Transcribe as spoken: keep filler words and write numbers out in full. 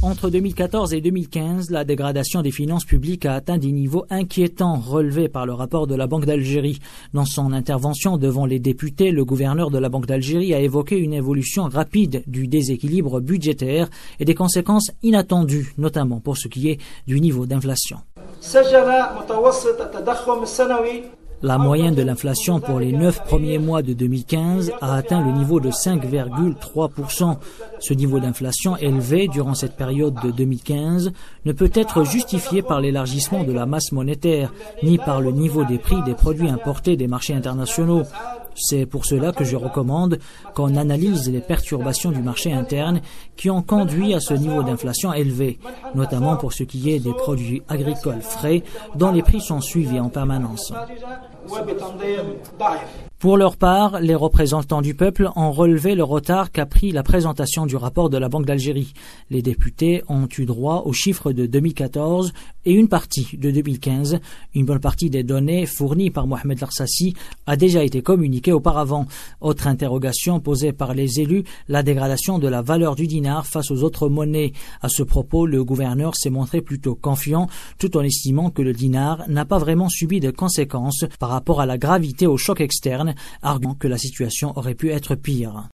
Entre deux mille quatorze et deux mille quinze, la dégradation des finances publiques a atteint des niveaux inquiétants relevés par le rapport de la Banque d'Algérie. Dans son intervention devant les députés, le gouverneur de la Banque d'Algérie a évoqué une évolution rapide du déséquilibre budgétaire et des conséquences inattendues, notamment pour ce qui est du niveau d'inflation. La moyenne de l'inflation pour les neuf premiers mois de deux mille quinze a atteint le niveau de cinq virgule trois pour cent. Ce niveau d'inflation élevé durant cette période de deux mille quinze ne peut être justifié par l'élargissement de la masse monétaire, ni par le niveau des prix des produits importés des marchés internationaux. C'est pour cela que je recommande qu'on analyse les perturbations du marché interne qui ont conduit à ce niveau d'inflation élevé, notamment pour ce qui est des produits agricoles frais dont les prix sont suivis en permanence. Pour leur part, les représentants du peuple ont relevé le retard qu'a pris la présentation du rapport de la Banque d'Algérie. Les députés ont eu droit aux chiffres de deux mille quatorze et une partie de deux mille quinze. Une bonne partie des données fournies par Mohamed Larsassi a déjà été communiquée auparavant. Autre interrogation posée par les élus, la dégradation de la valeur du dinar face aux autres monnaies. À ce propos, le gouverneur s'est montré plutôt confiant, tout en estimant que le dinar n'a pas vraiment subi de conséquences par rapport à la gravité au choc externe, arguant que la situation aurait pu être pire.